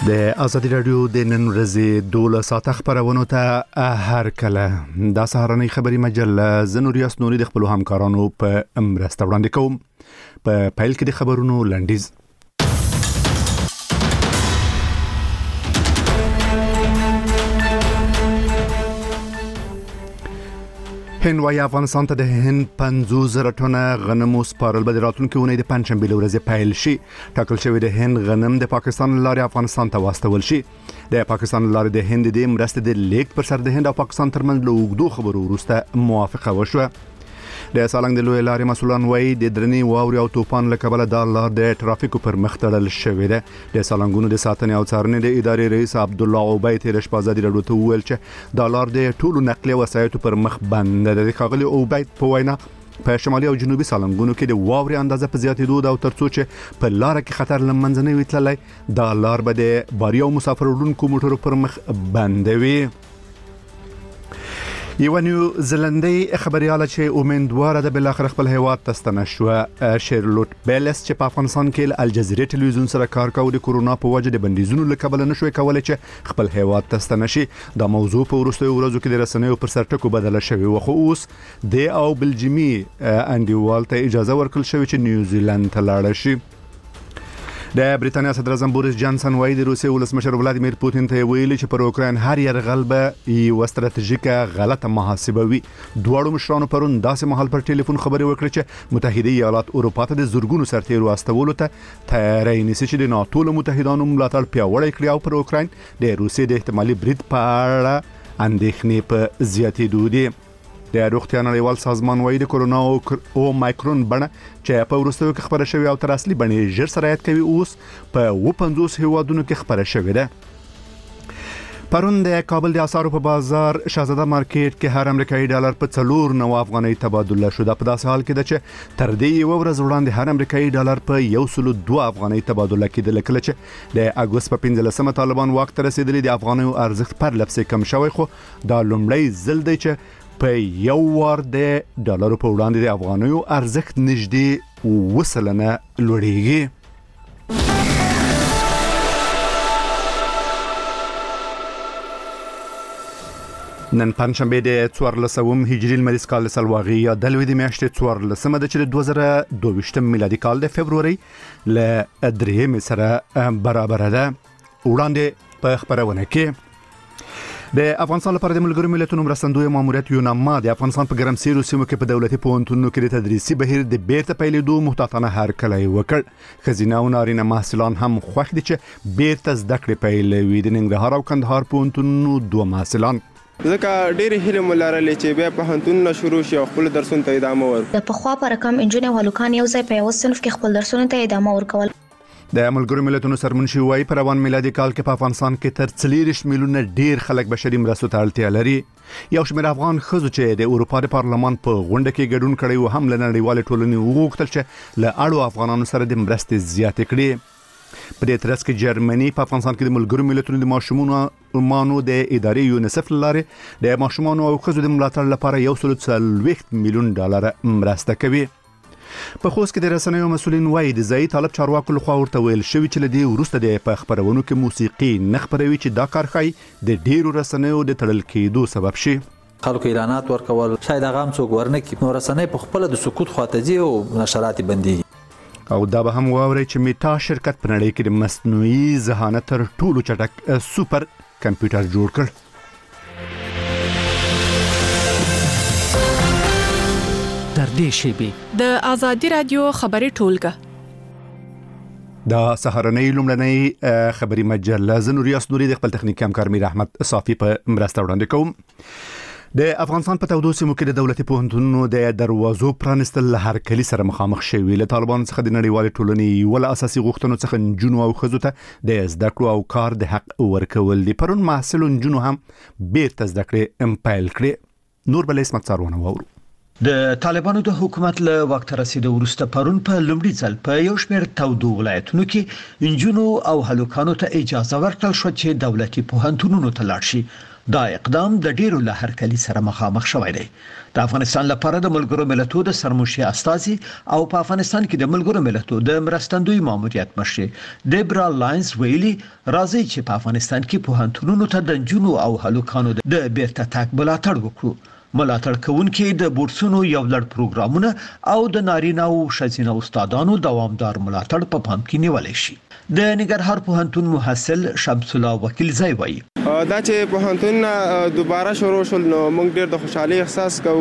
د ازادي رادیو د نن ورځې 12 ساعت خبرونو ته هر کله د سهارنۍ خبري مجله زنوریاس نوري د خپل همکارانو په مرسته وړاندې کوم. په پیل کې د خبرونو لنډیز. هند وايي افغانستان ته د هند 50,000 ټنه غنمو سپارل به د راتلونکي اونۍ د پنځشنبې له ورځې پیل شي. ټاکل شوی د هند غنم د پاکستان لارې افغانستان ته واستول شي. د پاکستان لارې د هند د مرستې د لیک پر سر د هند او پاکستان ترمنځ له اوږدو خبرو وروسته موافقه وشوه. د سالنګ د لوی لارې مسولان وایي د درنې واورې او طوفان له کبله دا لار د ټرافیکو پر مخ تړل شوې ده. د سالنګونو د ساتنې او څارنې د ادارې رئیس عبدالله عبید تیر شپه ازادي راډیو ته وویل چې دا لار د ټولو نقلیه وسایطو پر مخ بند ده. د ښاغلي عبید په وینا په شمالي او جنوبي سالنګونو کې د واورې اندازه په زیاتېدو ده او ترڅو چې په لار کې خطر له منځه نه وي تللی دا لار به د باري او مسافر وړونکو موټرو پر مخ بندوي. یو نیوزیلندي خبرياله چې امیدواره ده بل اخر خپل هیواد ته ستنه شو. شیرلوت بیلس چې په افغانستان کې الجزیره ټلویزیون سره کار کوي د کورونا په وجه د بندیزونو له کبله نشوي کولای چې خپل هیواد ته ستنه شي. دا موضوع په وروستیو ورځو کې د رسنیو پر سر ټکو بدله شوی و، خو اوس د او بلجیمي انډیوال ته اجازه ورکړل شوی چې نیوزیلند ته لاړ شي. د بریتانیا صدر اعظم بوریس جانسن وايي د روسیې ولسمشر ولادیمیر پوتین ته ویلي چې پر اوکراین هر یرغل به یو ستراتیژیکه غلطه محاسبه وي. دواړو مشرانو پرون داسې مهال پر ټلیفون خبرې وکړې چې متحده ایالات اروپا ته د زورګونو سرتیرو استولو ته تیاری نیسي چې د ناتو له متحدانو ملاتړ پیاوړی کړي او پر اوکراین د روسیې د احتمالي برید په اړه اندېښنې په زیاتېدو دي. د روغتیا نړیوال سازمان وايي د کورونا او مایکرون بڼه چې په وروستیو کې خبره شوې او تر اصلي بڼې ژر سرایت کوي اوس په 50 هیوادونو کې خبره شوې ده. پرون د کابل د اسعارو په بازار شاهزاده مارکیټ کې هر امریکایي ډالر په 4.9 افغانۍ تبادله شو. په داسې حال کې ده چې تر دې یو ورځ وړاندې هر امریکایي ډالر په 102 افغانۍ تبادله کېدل. کله چې د اګوست په 15مه طالبان واک ته رسیدلي د افغانۍ ارزښت پر لپسې کم شوی، خو دا لومړی ځل دی چې په یو وار د ډالرو په وړاندې د افغانیو ارزښت نږدې 2% لوړیږي. نن پنځشنبه د 14 هجري لمریز کال سلواغي یا د لوی د میاشتې 14 ده چې د 2022 میلادي کال د فبروري ل 3 سره برابر ده. وړاندې په خبرونه کې د افغانستان لپاره د ملګرو ملتونو مرستندوی ماموریت یوناما د افغانستان په ګرمسیرو سیمو کې په دولتي پوهنتونونو کې د تدریسي بهیر د بیرته پیلېدو محتاطانه هرکلی وکړ. ښځینه او نارینه محصلان هم خوښ دي چې بیرته زده کړې پیلوي. د ننګرهار او کندهار پوهنتونونو 2 محصلان ځکه ډېر هیله ملارلې چې بیا پوهنتونونه شروع شي او خپل درسونه ته ادامه ورکړي. د پخوا پر کم انجنیر او هلکان یو ځای په یو صنف کې خپل درسونه ته ادامه ورکول. د ملګرو ملتونو سرمنشي وايي په روان میلادي کال کې په افغانستان کې تر 40 میلیونه ډیر خلک بشري مرستو ته اړتیا لري. یو شمېر افغان ښځو چې د اروپا د پارلمان په غونډه کې ګډون کړی و هم له نړیوالې ټولنې وغوښتل چې له اړو افغانانو سره د مرستې زیاتې کړي. په دې ترڅ کې جرمني په افغانستان کې د ملګرو ملتونو د ماشومانو د ادارې یونیسف لارې د ماشومانو او ښځو د ملاتړ لپاره 140 میلیون ډالر مرسته کوي. په خوست کې د رسنیو مسؤلین وایي د ځایي طالب چارواکو لخوا ورته ویل شوی چې لدی وروسته د په خبرونو کې موسیقي نه خبروي چې دا کار ښایي د ډیرو رسنیو د تړل کېدو سبب شي. خلکو اعلانات ورکول شاید هغه هم څوک ورنکي، نو رسنۍ په خپل د سکوت خواته ځي او نشرات بنديږي. او دا به هم واوري چې میټا شرکت په نړۍ کې د مصنوعي ذهانت تر ټولو چټک سوپر کمپیوټر جوړ کړ. تر دې شیبې د ازادي رادیو خبري ټولګه دا سهارنۍ لومړنۍ خبري مجله زنوریاس نوري د خپل تخنیکی همکار میر احمد صافي په مرسته وړاندې کوم. د افغانستان په تودو سیمو کې د دولتي پوهنتونونو د دروازو پرانستل له هرکلي سره مخامخ شوي. له طالبانو څخه د نړیوالې ټولنې ول اساسي غوښتنو څخه نجونو او ښځو ته د زده کړو او کار د حق ورکول دي. پرون محصل نجونو هم بیرته زده کړې پیل کړې. نور بل اسمت څارونه وورو. د طالبانو د حکومت له وخت رسیدو وروسته پرون په لومړي ځل په یو شمېر تودو ولایتونو کې انجونو او هلکانو ته اجازه ورکړل شو چې دولتي پوهنتونونو ته لاړ شي. دا اقدام د ډیرو له هرکلي سره مخامخ شوی دی. د افغانستان لپاره د ملګرو ملتونو د سرمشي استازي او په افغانستان کې د ملګرو ملتونو د مرستندوی ماموریت مشر دیبرا لاینز ویلي راځي چې په افغانستان کې پوهنتونونو ته د جنونو او هلوکانو د بیرته تګ ملاتړ وکړو. ملاتړ کوونکي د بورسونو یو لړ پروګرامونه او د نارینه او ښځینه استادانو دوامدار ملاتړ په پام کې نیول شي. د ننګرهار پوهنتون محصل شمس الله وکیل ځای وایي دا چې پوهنتون دوباره شروع شول نو موږ ډېر د خوشحالي احساس کوو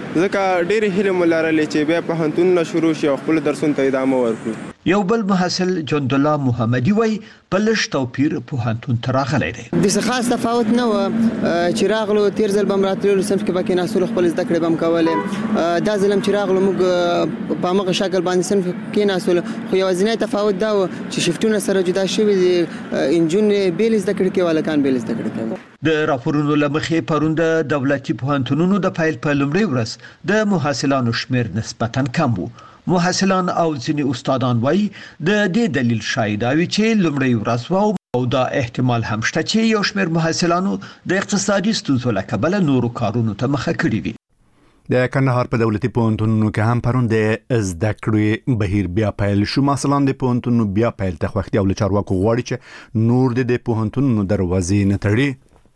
ځکه ډېرې هیلې مو لرلې چې بیا پوهنتونونه شروع شي او خپل درسونو ته ادامه ورکړو. یو بل محصل جند الله محمدي وایي په لږ توپیر پوهنتون ته راغلی دی. د څه خاص تفاوت نه و چې راغلو تیر ځل به راتللو صنف کې به کېناستلو خپل زده کړې به هم کولې. دا ځل هم چې راغلو موږ په همغه شکل باندې صنف کېناستلو خو یوازینی تفاوت دا و چې شفټونه سره جدا شوي دي. انجونې بېل زده کړې کوي هلکان بېل زده کړې کوي. د راپورونو له مخې پرون د دولتي پوهنتونونو د پیل په لومړۍ ورځ د محصلانو شمېر نسبتاً کم و. محصلان او ځینې استادان وایي د دې دلیل شاید وي چې لومړی ورځ او دا احتمال هم شته چې یو شمېر محصلانو د اقتصادي ستونزو له کبله نورو کارونو ته مخه کړې وي. د کندهار په دولتي پوهنتونونو کې هم پرون د زده کړې بهیر بیا پیل شو. محصلان د پوهنتونونو بیا پیل ته خوښتي او له چارواکو غواړي چې نور د پوهنتونونو دروازې نه تړي.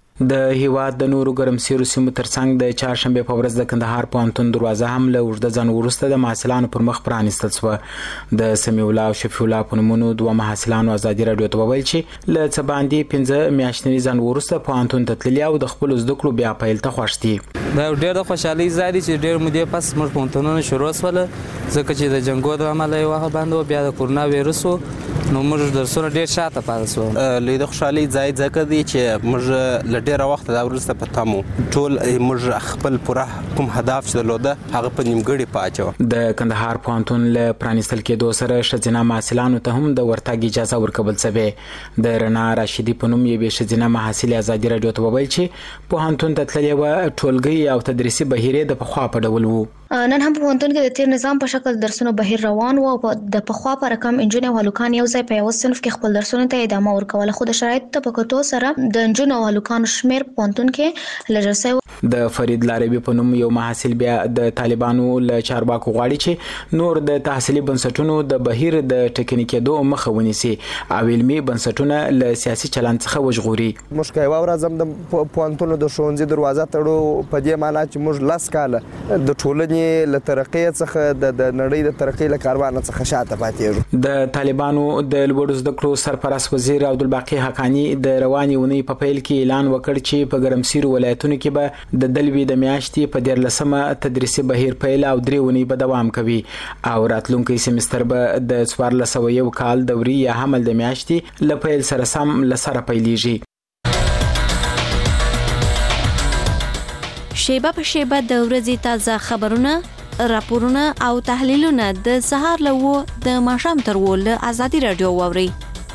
د هیواد د نورو ګرمسیرو سیمو ترڅنګ د چهارشنبه په ورځ د کندهار پوهنتون دروازه هم له اوږده ځنډ وروسته د محصلانو پر مخ پرانیستل شوه. د سمیع الله او شفیع الله په نومونو دوه محصلانو ازادي راډیو ته وویل چې له څه باندې 15 میاشتني ځنډ وروسته پوهنتون ته تللي او د خپلو زده کړو بیا پیل ته خوښ دي. دا ډېر د خوشحالۍ ځای دی چې ډېر مودې پس موږ پوهنتونونه شروع شول ځکه چې د جنګو د امله یې وخت باندې بیا د کورونا ویروس نو موږ درسونه ډېر شاته پاتې شو. لوی د خوشحالۍ ځای ځکه دی چې موږ له ډېره وخته دا وروسته په تمو ټول موږ خپل پوره کوم هدف چې درلوده هغه په نیمګړي پاچو. د کندهار پوهنتون له پرانیستل کېدو سره ښځینه محصلانو ته هم د ورتګ اجازه ورکول شوې. د رڼا راشدي په نوم یوې ښځینه محصلې ازادي راډیو ته وویل چې پوهنتون ته تللې وه ټولګي او تدریسي بهیر د پخوا په ډول و. نن هم په پوهنتون کې د تیر نظام په شکل درسونو بهیر روان و او د پخوا په رقم انجونې او هلکان یو ځای په یو صنف کې خپل درسونو ته ادامه ورکوله خو د شرایطو ته په کتو سره د انجونو او هلکانو شمېر په پوهنتون کې لږ شوی. د فرید لاروي په نوم یو محصل بیا د طالبانو له چارواکو غواړي چې نور د تحصیلي بنسټونو د بهیر د ټکني کېدو مخه ونیسي او علمي بنسټونه له سیاسي چلند څخه وژغوري. موږ یوه ورځ هم د پوهنتونو د ښوونځي دروازه تړو په دې معنا چې موږ 10 کاله د ټولنې له ترقۍ څخه د نړۍ د ترقۍ له کاروان څخه شاته پاتې. د طالبانو د لوړو زده کړو سرپرست وزیر عبدالباقي حقانی د روانې اونۍ په پیل کې اعلان وکړ چې په ګرمسیرو ولایتونو کې به د دلوي د میاشتې په 14مه تدریسي بهیر پیل او 3 اونۍ به دوام کوي او راتلونکي سیمستر به د 1401 کال دوري یا حمل د میاشتې له پیل سره سم لسره پیلیږي. شیبه په شیبه د ورځې تازه خبرونه، راپورونه او تحلیلونه د سهار له 9 د ماښام تر 10 له ازادي راډیو واوري.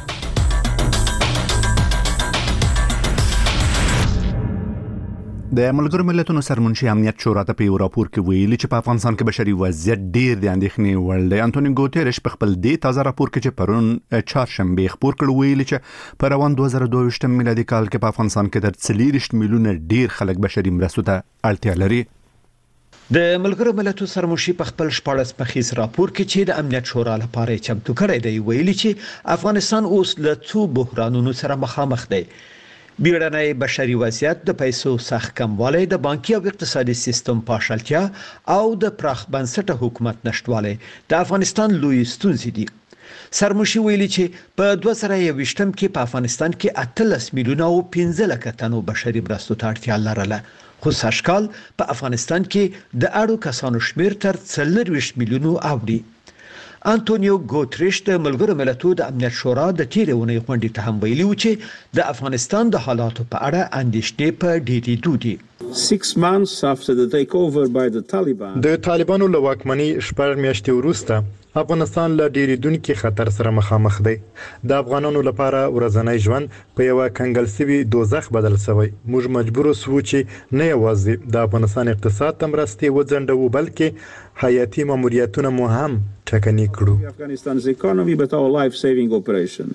د ملګرو ملتونو سرمنشي امنیت شورا ته په یو راپور کې ویلي چې په افغانستان کې بشري وضعیت ډیر د اندېښنې وړ دی. انټونیو ګوتيرش په خپل دې تازه راپور کې چې پرون چهارشنبه خبر کړ ویلي چې په روان 2022 میلادي کال کې په افغانستان کې تر 40 میلیونه ډیر خلک بشري مرستو ته اړتیا لري. د ملګرو ملتونو سرمنشي په خپل 14 مخیز راپور کې چې د امنیت شورا لپاره چمتو کړی دی ویلي چې افغانستان اوس له څو بحرانونو سره مخامخ دی. بیړنی بشري وضعیت، د پیسو سخت کموالی، د بانکي او اقتصادي سیستم پاشلتیا او د پراخ بنسټه حکومت نشټوالی د افغانستان لوی ستونزې دي. سرمنشي ویلي چې په 2021 کې په افغانستان کې 18 میلیونه او 15 لک تنو بشري مرستو ته اړتیا لرله خو سږکال په افغانستان کې د اړو کسانو شمیر تر 40 میلیونو اوړي. انټونیو ګوتریش د ملګرو ملتونو د امنیت شورا د تیرې اونۍ غونډې ته هم ویلي و چې د افغانستان د حالاتو په اړه اندېښنې په ډېرېدو دي. 6 months after the takeover by the Taliban د طالبانو له واکمنۍ 6 میاشتې وروسته افغانستان له ډېرېدونکي خطر سره مخامخ دی. د افغانانو لپاره ورځنی ژوند په یو کنګل سوي دوزخ بدل شوی. موږ مجبور سو چې نه یوازې د افغانستان اقتصاد ته مرستې وځنډو بلکې حیاتي ماموریتونه مو هم ټکني کړو. Afghanistan's economy but our life saving operations.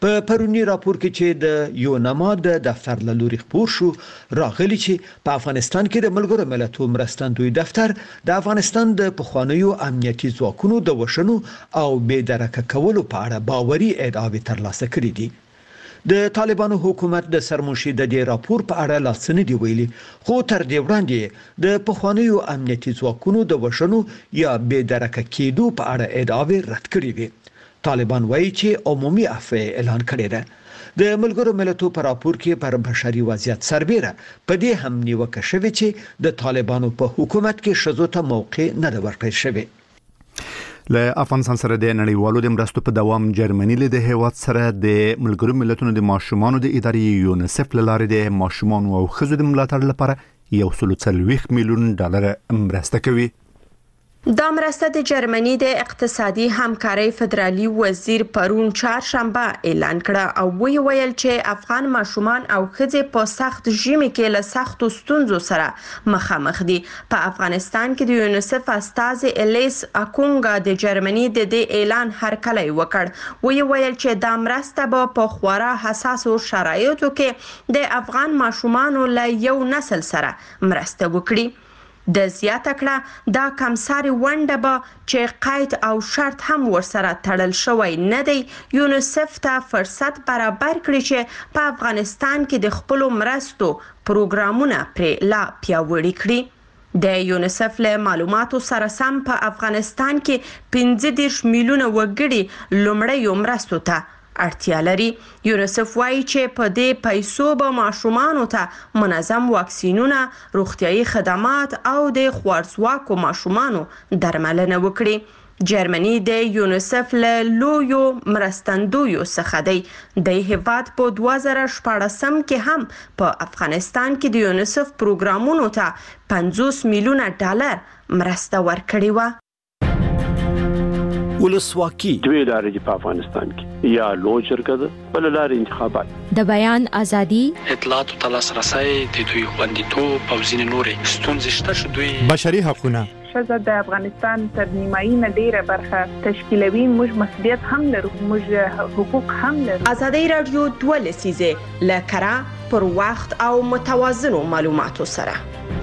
په پرونی راپور کې چې د یونما د دفتر له لوري خپور شو راغلی چې په افغانستان کې د ملګرو ملتونو مرستندوی دفتر د افغانستان د پخوانیو امنیتي ځواکونو د وشنو او بې درکه کولو په اړه باوري ادعاوې ترلاسه کړې دي. د طالبانو حکومت د سرمنشي د دې راپور په اړه لاسنه دی ویلي، خو تر دې وړاندې د پخوانیو امنیتي ځواکونو د وشنو یا بې درکه کېدو په اړه ادعاوې رد کړې وي. طالبان وایي چې عمومي عفو اعلان کړی ده. د ملګرو ملتونو په راپور کې پر بشري وضعیت سربېره په دې هم نیوکه شوې چې د طالبانو په حکومت کې ښځو ته موقع نه ده ورکړل شوې. له افغانستان سره د نړیوالو د مرستو په دوام جرمني له د هیواد سره د ملګرو ملتونو د ماشومانو د ادارې یونیسف له لارې د ماشومانو او ښځو د ملاتړ لپاره 140 میلیون ډالر مرسته کوي. دا مرسته د جرمني د اقتصادي همکارۍ فدرالي وزیر پرون چهارشنبه اعلان کړه او ویل چې افغان ماشومان او ښځې په سخت ژمي کې له سختو ستونزو سره مخامخ دي. په افغانستان کې د یونیسف استازي الیس اکونګا د جرمني د دې اعلان هرکلی وکړ. ویل چې دا مرسته به په خورا حساسو شرایطو کې د افغان ماشومانو له یو نسل سره مرسته وکړي. د زیاته کړه دا کمساري ونډه به چې قید او شرط هم ورسره تړل شوی نه دی یونیسف ته فرصت برابر کړي چې په افغانستان کې د خپل مرستو پروګرامونه پر لا پیاوړي کړي. د یونیسف له معلوماتو سره سم په افغانستان کې 15 میلیونه وګړي لومړی مرستو ته اړتیا لري. یونیسف وایي چې په دې پیسو به ماشومانو ته منظم واکسینونه، روغتیايي خدمات او د خوارځواکو ماشومانو درملنه وکړي. جرمني د یونیسف له لویو مرستندویو څخه دی. د هیواد په 2014 کې هم په افغانستان کې د یونیسف پروګرامونو ته 50 میلیونه ډالر مرسته ورکړې و. ولسواکي دوی لارې په افغانستان کې یا لوی جرګه ده بل لارې انتخابات، د بیان ازادي، اطلاعات او لاسرسي د دوی خوندیتوب او ځینې نورې ستونزې شته چې دوی بشري حقوقونه ښځه د افغانستان تر نیمایي نه ډیره برخه تشکیلوي. موږ مسؤلیت هم لرو، موږ حقوق هم لرو. ازادي رادیو 2 لسیزه لکره پر وخت او متوازنو معلوماتو سره.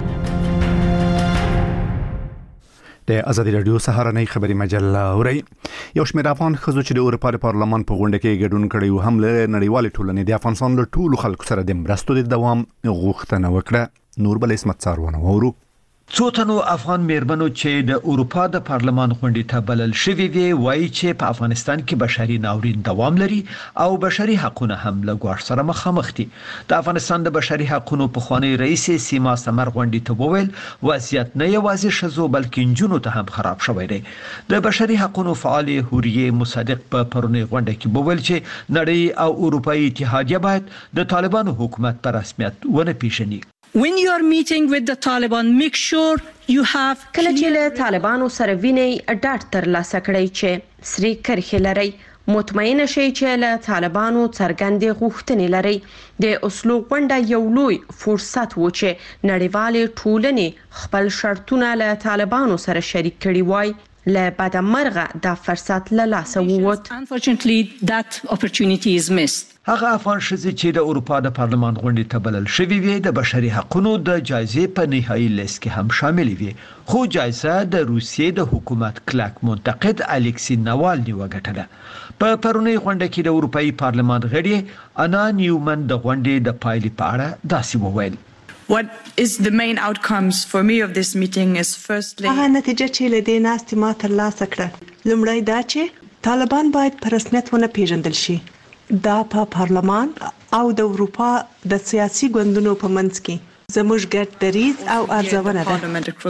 د ازادي رادیو سهارنۍ خبري مجله اوري. یو شمېر افغان ښځو چې د اروپا د پارلمان په غونډه کې ګډون کړی و هم له نړیوالې ټولنې د افغانستان له ټولو خلکو سره د مرستو د دوام غوښتنه وکړه. نور بل اسمت څارونه وورو. څو تنو افغان میرمنو چې د اروپا د پارلمان غونډې ته بلل شوي وي وایي چې په افغانستان کې بشري ناورین دوام لري او بشري حقوقونه هم له ګواښ سره مخامخ دي. د افغانستان د بشري حقوقو پخوانی رئیس سیما سمر غونډې ته وویل وضعیت نه یوازې ښځو بلکې نجونو ته هم خراب شوی دی. د بشري حقوقو فعال حوریه مصدق په پرونی غونډه کې وویل چې نړۍ او اروپאי اتحادیه باید د طالبانو حکومت په رسمیت ونه پیژني. When you are meeting with the Taliban, make sure you have کله چې له طالبانو سره ویني ډاټ تر لاسه کړئ چې سری کرخي لري. مطمئن شئ چې له طالبانو څرګندې غوښتنې لري. د اوسلو غونډه یو لوی فرصت و چې نړیوالې ټولنې خپل شرطونه له طالبانو سره شریک کړي وای. له بدمرغه دا فرصت له لاسه ووت. Unfortunately, that opportunity is missed. هغه افغان ښځې چې د اروپا د پارلمان غونډې ته بلل شوي وي د بشري حقوقو د جایزې په نهایي لیست کې هم شامل وي، خو جایزه د روسیې د حکومت کلک منتقد الکسی ناوالني وګټله. په پرونی غونډه کې د اروپאי پارلمان غړي انا نیومن د غونډې د پایلې په اړه داسې وویل. What is the main outcomes for me of this meeting is firstly هغه نتیجه چې له دې ناستې ما ترلاسه کړه لومړی دا چې طالبان باید په رسمیت ونه پیژندل شي. دا په پارلمان او د اروپا د سیاسي ګوندونو په منځ کې زموږ ګډ دریځ او ارزونه ده.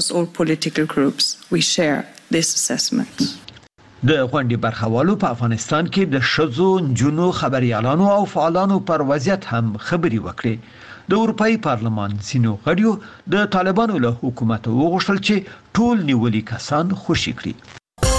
د غونډې برخوالو په افغانستان کې د ښځو، نجونو، خبريالانو او فعالانو پر وضعیت هم خبري وکړي. د اروپאי پارلمان ځینو غړیو د طالبانو له حکومت وغوښتل چې ټول نیولي کسان خوشي کړي.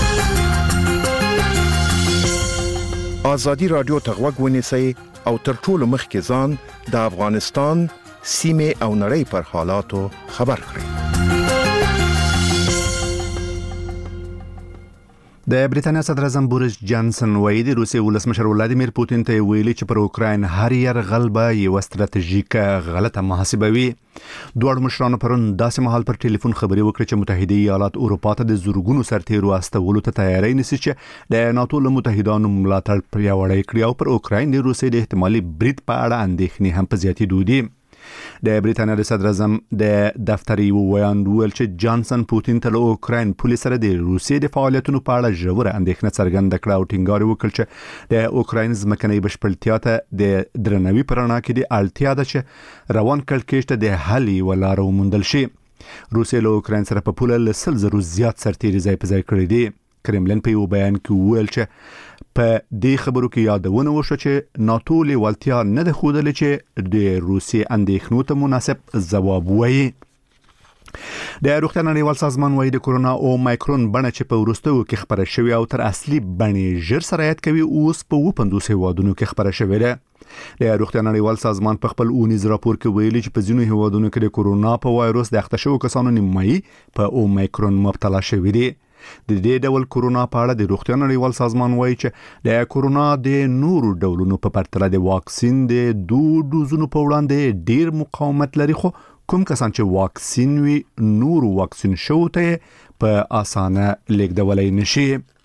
ازادي رادیو ته غوږ ونیسئ او تر ټولو مخکې ځان د افغانستان سیمه او نړۍ پر حالاتو خبر کړئ. د بریتانیا صدر اعظم بوریس جانسن وایي د روسیې ولسمشر ولادیمیر پوتین ته ویلي چې پر اوکراین هر یرغل به یو ستراتیژیکه غلطه محاسبه وي. دوه مشرانو پرون داسې مهال پر ټلیفون خبري وکړه چې متحده ایالات اروپا ته د زورګونو سرتیرو استولو ته تیاری نیسي چې د ناتو له متحدانو ملاتړ پیاوړی کړي او پر اوکراین د روسیې د احتمالي برید په اړه اندېښنې هم په زیاتېدو دي. د بریتانیا د صدر اعظم د دفتري ویاند ویل چې جانسن پوتین ته له اوکراین پولیس سره د روسیې د فعالیتونو په اړه ژوره اندېښنه څرګنده کړه او ټینګار وکړ چې د اوکراین ځمکنۍ بشپړتیا ته د درناوي په رڼا کې د اړتیا ده چې روان کړکېچ ته د حل یوه لاره وموندل شي. روسیې له اوکراین سره په پوله له 100,000 زیات سرتیري ځای په ځای کړي دي. کرملین په یو بیان کې وویل چې په دې خبرو کې یادونه وشوه چې ناتو لیوالتیا نه ده ښودلې چې د روسیې اندېښنو ته مناسب ځواب ووایي. د روغتیا نړیوال سازمان وایي د کورونا او مایکرون بڼه چې په وروستیو کې خپره شوې او تر اصلي بڼې ژر سرایت کوي اوس په 50 هیوادونو کې خپره شوې ده. د روغتیا نړیوال سازمان په خپل اونیز راپور کې ویلي چې په ځینو هیوادونو کې د کورونا په وایروس د اخته شوو کسانو نیمایي په او مایکرون مبتلا شوي دي. د دې ډول کورونا په اړه د روغتیا نړیوال سازمان وایي چې د کورونا د نورو ډولونو په پرتله د واکسین د 2 ډوزونو په وړاندې ډیر مقاومت لري، خو کوم کسان چې واکسین وي نورو واکسین شو ته په اسانه لیږدولی نشي.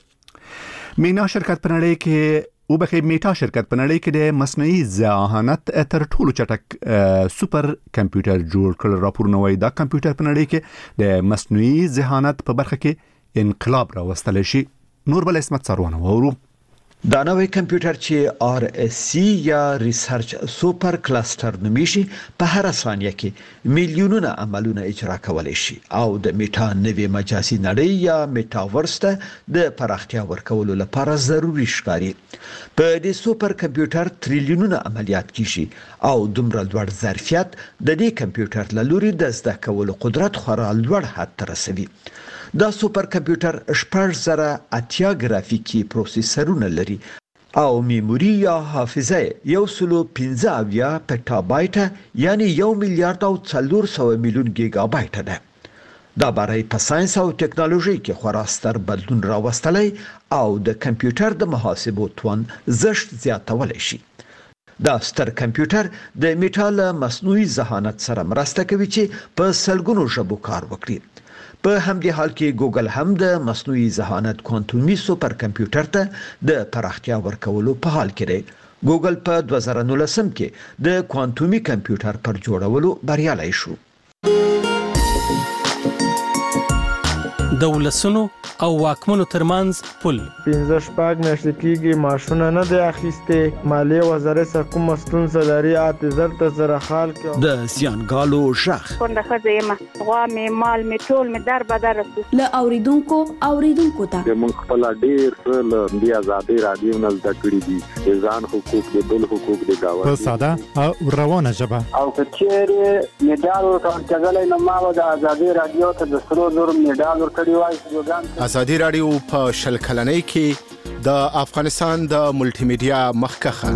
مینا شرکت په نړۍ کې میټا شرکت په نړۍ کې د مصنوعي ذهانت تر ټولو چټک سوپر کمپیوټر جوړ کړ. راپورونه وایي دا کمپیوټر په نړۍ کې د مصنوعي ذهانت په برخه کې انقلاب راوستل شي. نور بل اسمت سروانه وورو. دا نوې کمپیوټر چې RSC یا ریسرچ سوپر کلستر نومیږي په هر ثانیه کې میلیونونه عملونه اجرا کولای شي او د میټا نوې مجازي نړۍ یا میټاورس ته د پراختیا ورکولو لپاره ضروري ښکاري. په دې سوپر کمپیوټر تریلیونونه عملیات کیږي او دومره لوړ ظرفیت د دې کمپیوټر له لوري د زده کولو قدرت خورا لوړ حد ته رسوي. دا سوپر کمپیوټر 8080 گرافیکي پروسیسرونه لري او میموري یا حافظه 115 پټابایټ یعنی 1 میلیارډ او 400 میلیون گیگا بایټ ده. دا برای په ساينس او ټکنالوژي کې خورا ستر بدلون راوستلی او د کمپیوټر د محاسبو توان زشت زیاتولی شي. دا ستر کمپیوټر د میټال مصنوعي ذهانت سره مرسته کوي چې په سلګونو ژبو کار وکړي. په همدې حال کې ګوګل هم د مصنوعي ذهانت کوانټومي سوپر کمپیوټر ته د پراختیا ورکولو په حال کې دی. ګوګل په 2019 کې د کوانټومي کمپیوټر پر جوړولو بریالی شو. د ولسونو او واکمنو ترمنځ پل 15 میاشتې کېږي معاشونه نه دی اخیستې. مالیې وزارت سره کوم ستونزه لري اعتذار ته سره حال کې د زیانګالو شخ څنګه خځې ما غوا مې مال مې ټول مې در بدر له اوریدونکو ته موږ خپل ډیر له دی آزادي رادیو نه زده کړی دي ځان حقوق د بل حقوق د گاوه په ساده او روانه ژبه او کچېره میډال ورکړل نو ما د آزادي رادیو ته د سرو زور میډال ورکړی وای. آزادي رادیو په شل کلنۍ کې د افغانستان د ملټي میډیا مخکخه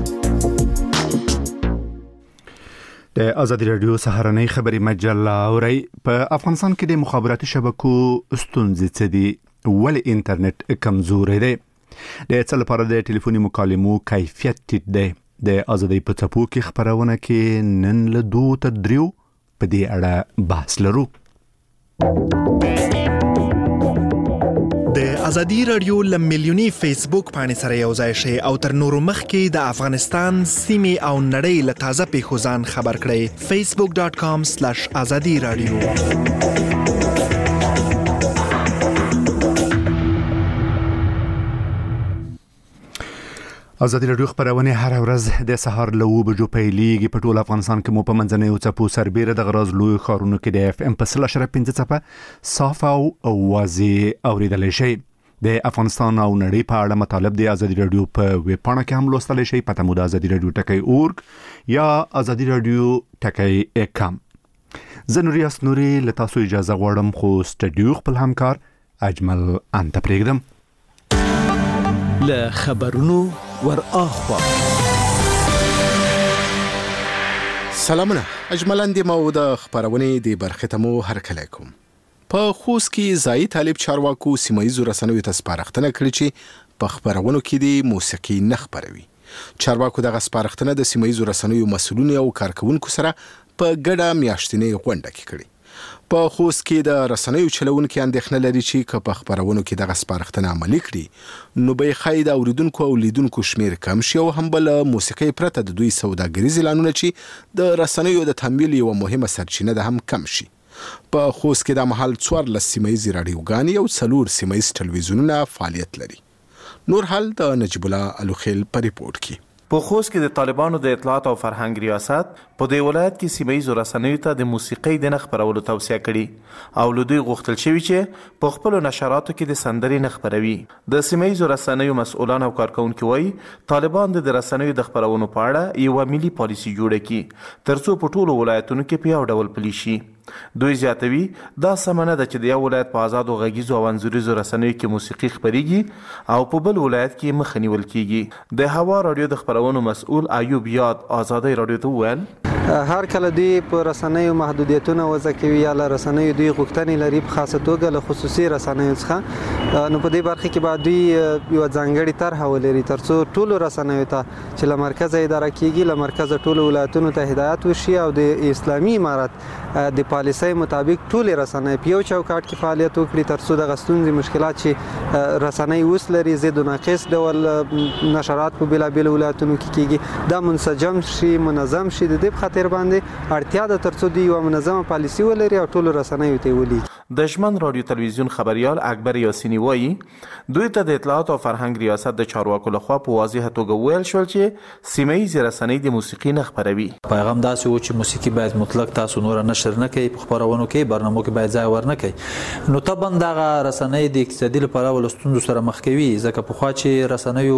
د آزادي رادیو سهارنۍ خبري مجله اوري. په افغانستان کې د مخابراتي شبکو ستونزې څه دي؟ ولې انټرنیټ کمزوري دی؟ د څه لپاره د ټلیفوني مکالمو کیفیت ټیټ دی؟ د آزادۍ په څپو کې خبرونه کې نن له 2 تر 3 په دې اړه بحث لرو. د ازادي رادیو لملیونی فیسبوک باندې سره یو ځای شي او تر نورو مخکې د افغانستان سیمې او نړۍ له تازه پیښو ځان خبر کړئ. facebook.com/azadi radio. آزادي رادیو خبرونه هر ورځ د سهار له 9 بجو پیلېږي. په ټول افغانستان کې مو په منځنیو څپو سربېره د غراز لوی ښارونو کې د FM په 0.5 څپه صاف او واضح اوریدلی شي. د افغانستان او نړۍ په اړه مطالب د آزادي رادیو په ویب پاڼه کې هم لوستلی شي. پته مو د آزادي رادیو ټکی یا آزادي رادیو ټکی کام. زه نوریاس نوري له تاسو اجازه غواړم خو سټډیو خپل همکار اجمل انت پرېږدم. له خبرونو ور اخوا سلامونه. اجمل اندې مو د خبرونه دی برخه ته مو هرکلی کوم. په خوست کې ځایي طالب چارواکو سیمایي رسنیو ته سپارښتنه کړې چې په خبرونو کې د موسیقي نه خبروي. چارواکو دغه سپارښتنه د سیمایي رسنیو مسؤلینو او کارکونکو سره په ګډه میاشتنۍ غونډه کې کړې. په خوست کې د رسنیو چلونکو اندېښنه لري چې که په خبرونو کې دغه سپارښتنه عملي کړي نو به خای د اوریدونکو او لیدونکو شمیر کم شي او هم بل موسیقي پرته د دوی سوداګریز اعلانونه چې د رسنیو د تمویل یو مهمه سرچینه ده هم کم شي. په خوست کې د محل 14 سیمایي رادیوګانې او 4 سیمایي ټلویزیونونه فعالیت لري. نور حال د نجیب الله الوخیل په ریپورت کې. په خوست کې د طالبانو د اطلاعات او فرهنګ ریاست په دې ولایت کې سیمایي رسنیو ته د موسیقۍ د نه خپرولو توصیه کړې او له دوی غوښتل شوي چې په خپلو نشراتو کې د سندرې نه خپروي. د سیمایي رسنیو مسؤلان او کارکونکي وایي طالبان د رسنیو د خپرونو په اړه یوه ملي پالیسي جوړه کړي ترڅو په ټولو ولایتونو کې په یو ډول پلي شي. دوی زیاتوي دا سمه نه ده چې د یو ولایت په آزادو غږیزو او انځوریزو رسنیو کې موسیقي خپریږي او په بل ولایت کې مخه نیول کیږي. د هوا رادیو د خپرونو مسؤل ایوب یاد آزادۍ رادیو ته وویل هر کله دوی په رسنیو محدودیتونه وضع کوي یا له رسنیو دوی غوښتنې لري په خاصه توګه له خصوصي رسنیو څخه نو په دې برخه کې باید دوی یو ځانګړي طرحه ولري ترڅو ټولو رسنیو ته چې له مرکزه اداره کیږي له مرکزه ټولو ولایتونو ته هدایت وشي او د اسلامي امارت د پالیسۍ مطابق ټول رسنۍ په یو چوکاټ کې فعالیت وکړي ترڅو د غستونځي مشکلات چې رسنۍ اوس لري زید و ناقص ډول نشرات په بلابل ولایتونو کې کیږي دا منسجم شي منظم شي. د دې خاطر باندې اړتیا ده ترڅو دی یو منظمه پالیسي ولري او ټول رسنۍ ته ولي. د ژمن رادیو تلویزیون خبريال اکبر یاسینی وایي دوی ته د اطلاعات او فرهنګ ریاست د چارواکو لخوا په واضح توګه ویل شول چې سیمایي رسنۍ د موسیقي نه خپروي. پیغام داسې و چې موسیقي باید مطلق تاسو نور نشر نه کوي په خبرونو کې برنامو کې باید ځای ور نه کوي. نو طبعا دغه رسنۍ د اقتصادي لپاره ولستون سره مخ کوي ځکه په خوا چې رسنیو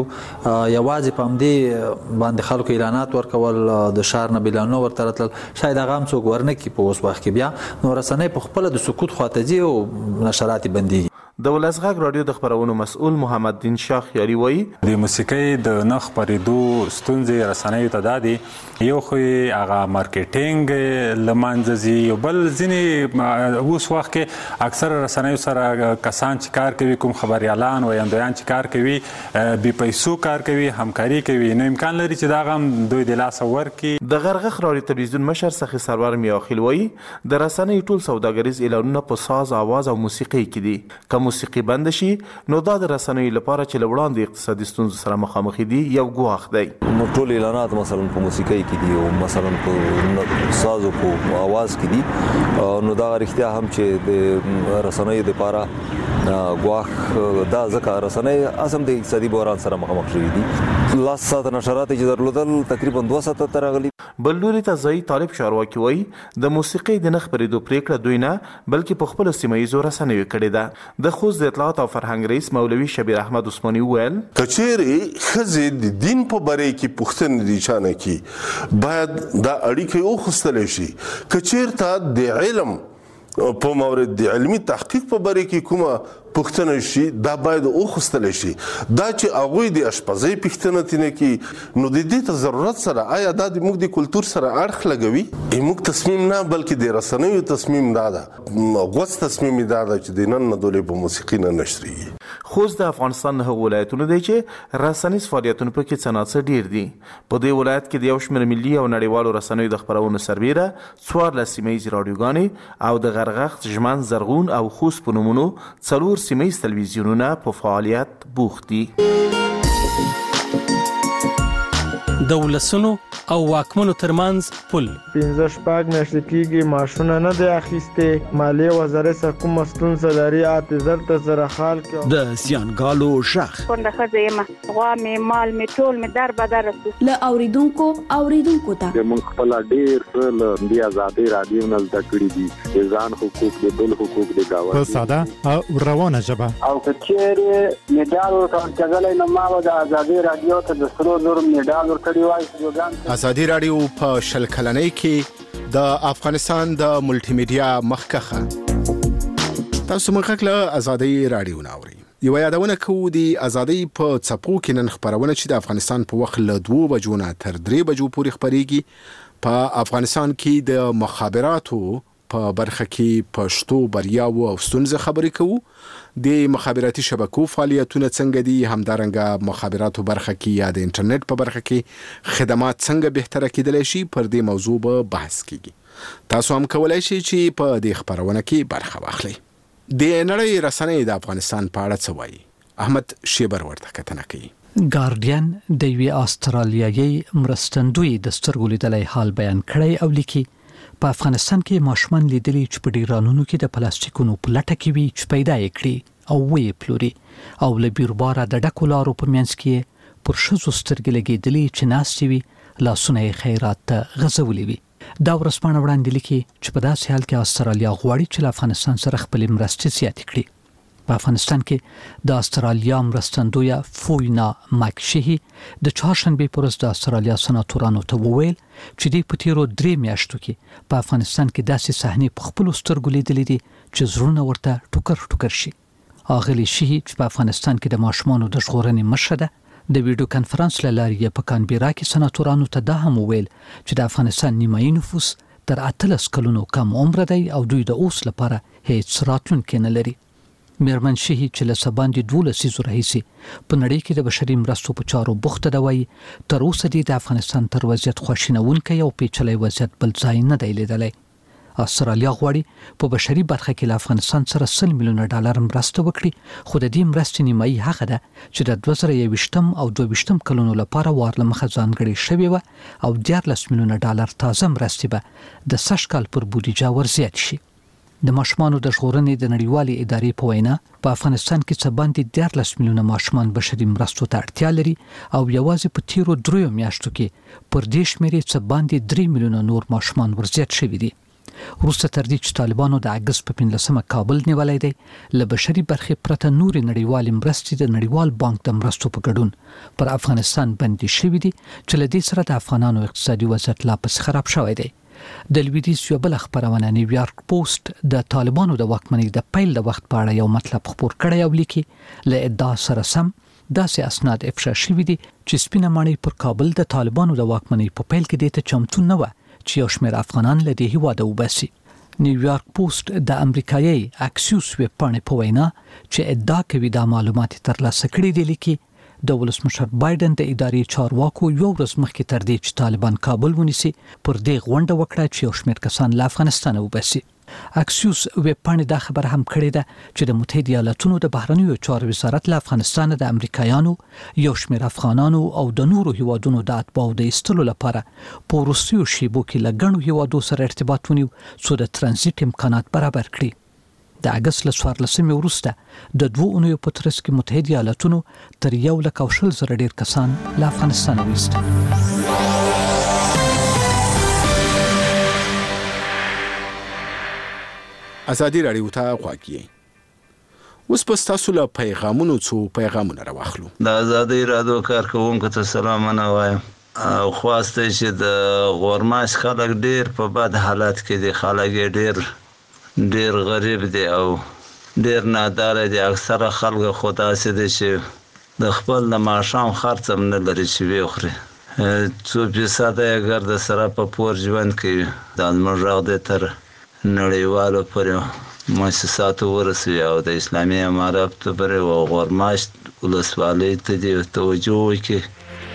یوازې په همدې باندې خلکو اعلانات ورکول د شهر نه بلانو ورته راتلل شاید هغه هم څوک ورنه کوي په اوس وخت کې بیا نو رسنۍ په خپل د سکوت خواته ځي او نشرات بندي. د ولسغږ رادیو د خبرونو مسؤل محمد دین شاه خیالي وایي د موسیقۍ د نه خپرېدو ستونزې رسنیو ته دا دي یو خو هغه مارکیټینګ له منځه ځي یو بل ځینې اوس وخت کې اکثره رسنیو سره کسان چې کار کوي کوم خبریالان ویاندویان چې کار کوي بې پیسو کار کوي همکاري کوي نو امکان لري چې دا هم دوی د لاسه ورکړي. د غرغښ رادیو تلویزیون مشر سخي سرور میاخیل وایي د رسنیو ټول سوداګریز اعلانونه په ساز اواز او موسیقۍ کې دي موسیقي بند شي نو دا د رسنیو لپاره چې لوړاندې اقتصادي ستونزو سره مخامخ دي یو ګواښ دی. نو ټول اعلانات مثلا په موسیقۍ کې دي او مثلا په ساز او په आवाज کې دي نو دا رښتیا هم چې د رسنیو لپاره ګواښ دا ځکه رسنۍ اصلا د اقتصادي بحران سره مخامخ شوي دي. لاس ساعت نشرات چې درلودل تقریبا 2 ساعته تر راغلي. بل لوري ته ځای طالب چارواکي وایي د موسیقۍ د نه خپرېدو پریکړه دوی نه بلکې په خپلو سیمایي رسنیو کړې ده. د خوست د اطلاعات او فرهنګ رئیس مولوي شبیر احمد عثماني وویل کچېرې ښځې د دین په باره کې پوښتنې دي چانه کې باید دا اړیکې وخوستلی شي. کچېرته د علم په مورد د علمي تحقیق په باره کې کومه پوښتنه شي دا باید وخوستلی شي. دا چې هغوی د اشپزۍ پوښتنه ترې نه کوي نو د دې ته ضرورت سره آیا دا د موږ د کلتور سره اړخ لګوي؟ موږ تصمیم نه بلکې د رسنیو تصمیم دا ده غوڅ تصمیم دا ده چې د نن نه دولې په موسیقي نه نشرېږي. خوست د افغانستان نه ولایتونه دی چې رسنیز فعالیتونه پکې څه ناڅه ډیر دي. په دې ولایت کې د یو شمېر ملي او نړیوالو رسنیو د خپرونو سربیره 14 سیمایي رادیوګانې او د غرغښ ژمن زرغون او خوست په نومونو 4 سیمایي تلویزیونونه په فعالیت بوخت دي. د ولسونو او واکمنو ترمنځ پل 15 میاشتې کېږي معاشونه نه دی اخیستې مالیې وزارت څخه کومه ستونزه لري اعتذار ته زره خال کې د زیانګالو شخ کونډه ښځه یم غوا مې مال مې ټول مې در بدر رسو له اوریدونکو ته موږ خپل ډېر څه له دې ازادي رادیو نه زده کړي دي ځان حقوق د بل حقوق د گاوه په ساده او روانه ژبه او کچېرې میډال ورکول کېدلی نو ما به د ازادي رادیو ته د 3,000 میډال ورکړی وای. ازادي رادیو په شل کلنۍ کې د افغانستان د ملټي میډیا مخکخه تاسو موږ له ازادي رادیو ناوړي یو یادونه کوو د ازادي په څپو کې نن خبرونه چې د افغانستان په وخت له 2 بجو نه تر 3 بجو پورې خبريږي. په افغانستان کې د مخابراتو په برخه کې پښتو بریاو او ستونزې خبرې کوو د مخابراتي شبکو فعالیتونه څنګه دي، همدارنګه مخابراتو برخه کې یا د انټرنیټ په برخه کې خدمات څنګه بهتره کېدلی شي، پر دې موضوع به بحث کیږي. تاسو هم کولای شئ چې په دې خبرونه کې برخه واخلئ. د نړۍ رسنۍ د افغانستان په اړه څه وایي؟ احمد شیبر ورته کتنه کوي. ګارډین د یوې استرالیایي مرستندوی د سترګو لیدلای حال بیان کړی او لیکي په افغانستان کې ماشومان لیدلي چې په ډیرانونو کې د پلاستیکونو په لټه کې وي چې پیدا یې کړي او وې پلوري او له بیرباره د ډکو لارو په منځ کې پر ښځو سترګې لګېدلي چې ناستې وي لاسونه یې خیرات ته غځولي وي. دا ورځپاڼه وړاندې لیکي چې په داسې حال کې استرالیا غواړي چې له افغانستان سره خپلې مرستې زیاتې کړي. په افغانستان کې د استرالیا مرستندویه فوینا ماکشهی د چهارشنبه پر ورځ د استرالیا سناتورانو ته وویل چې د پتیرو 3 میاشتو کې په افغانستان کې داسې صحنې په خپل سترګو لیدلې دي چې زړونه ورته ټوکر شي. اغلی شي چې په افغانستان کې د ماشومانو د ژغورنې مشره د ویډیو کانفرنس لارې په کانبيرا کې سناتورانو ته دا هم وویل چې د افغانستان نیمایي نفوس تر 18 کلونو کم عمر دی او دوی د اوس لپاره هیڅ راتلونکي نه لري. میرمن شهی چې له سباندې 12 سیزو راهیسي په نړۍ کې د بشري مرستو په چارو بوخته دی وایي تر اوسه د افغانستان تر وضعیت خوشینونکي او پیچلي وضعیت بل ځای نه دی لیدلی. استرالیا غواړي په بشري برخه کې له افغانستان سره $100 میلیون مرسته وکړي، خو د دې مرستې نیمایي هغه ده چې د 2021 او 2022 کلونو لپاره وارله مخه ځانګړې شوې و او $14 میلیون تازه مرستې به د سږ کال پر بودیجه ورزیات شي. د ماشومانو د ژغورنې د نړیوالې ادارې په وینا په افغانستان کې څه باندې 14 میلیونه ماشومان بشري مرستو ته اړتیا لري او یوازې په تیرو 3 میاشتو کې پر دې شمیرې څه باندې 3 میلیونه نور ماشومان ورزیات شوي دي. وروسته تر دې چې طالبانو د اگست په 15 کابل نیولای دی، له بشري برخې پرته نور نړیوال مرستې د نړیوال بانک د مرستو په ګډون پر افغانستان باندې شوي دي چې له دې سره د افغانانو اقتصادي وضعیت لا پس خراب شوی دی. د لویدیځ یو بل خبرونه نیویارک پوسټ د طالبانو د واکمنۍ د پیل د وخت په اړه یو مطلب خبر کړی او لیکي له ادعا سره سم داسې اسناد افشا شوي دي چې سپینه ماڼۍ پر کابل د طالبانو د واکمنۍ په پیل کې د چمتو نه و چې یو شمېر افغانان له دې هیواده وباسي. نیویارک پوسټ د امریکایي اکسیوس ویب پاڼې په وینا چې ادعا کوي دا معلومات ترلاسه کړي دي، لیکي د ولسمشر بایدن د ادارې چارواکو یو ورځ مخکې تر دې چې طالبان کابل ونیسي پر دې غونډه وکړه چې یو شمېر کسان له افغانستان وباسي. اکسیوس ویب پاڼې دا خبر هم کړې ده چې د متحده ایالاتونو د بهرنیو چارو وزارت له افغانستان د امریکایانو یو شمېر افغانانو او د نورو هیوادونو د اتباعو د ایستلو لپاره په وروستیو شیبو کې له ګڼو هیوادو سره ارتباط ونیو څو د ترانزیت امکانات برابر کړي. د اگست له 14 وروسته د 2 اونیو په ترڅ کې متحده ایالاتونو تر 1,000 ډیر کسان له افغانستان وایستل. ازادي راډیو ته غواړئ. اوس په تاسو له پیغامونو څو پیغامونه راوخلو. د ازادي راډیو کارکونکو ته سلامونه وایم. او خواسته چې د غورماش خلک ډیر په بد حالت کې دي، خلک ډیر غریب دي او ډیر ناداره دي. اکثره خلک خو داسې دي چې د خپل د ماښام خرڅ هم نه لري چې وخوري. 2% اگر د سره په پور ژوند کوي. دا زموږ غږ دی تر نړیوالو پورې مؤسساتو ورسوي او د اسلامي امارت پورې او غورماش ولسوالۍ ته دې توجه وکړي.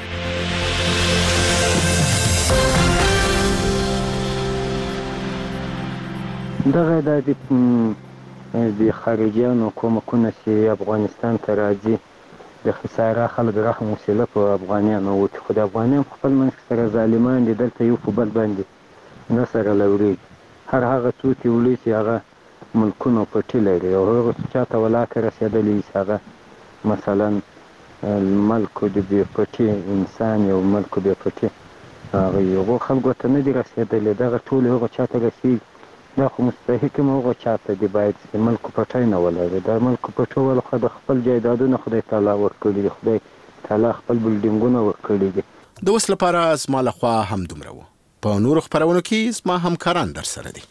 دغه د خارجيانو کومکونه چې افغانستان ته راځي د خساره خلک رحم وسیله په افغانانو وکړي، خو د افغانان خپل منځ سره ظالمان دي، دلته یو په بل باندې نه سره لورېږي. هر هغه څوک چې ولي چې هغه ملکونو پټي لري او هغه چاته ولاکه رسېدلی چې هغه مثلا ملکو د بې پټي انسان یو ملکو بې پټي هغه یو خلکو ته نه دي رسېدلی، دغه ټول هغه چاته رسېږي. دا خو مستحق هغه چاته دی باید چې ملک پټی نه ولري. دا ملک پټول خو د خپل جایدادونه خدای تعالی ورکړي دي، خدای تعالی خپل بلډینګونه ورکړي دي. د اوس لپاره زما لخوا هم دومره و. په نورو خبرونو کې زما همکاران در سره دي.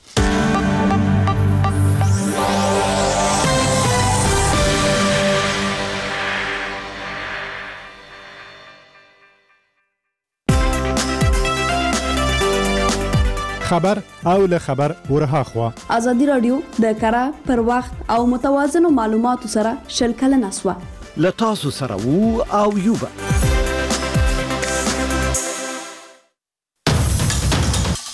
خبر او له خبر ورها خوا ازادي رادیو د کره پر وخت او متوازن معلوماتو سره شل کلن اسوه لتاسو سره وو او یوبه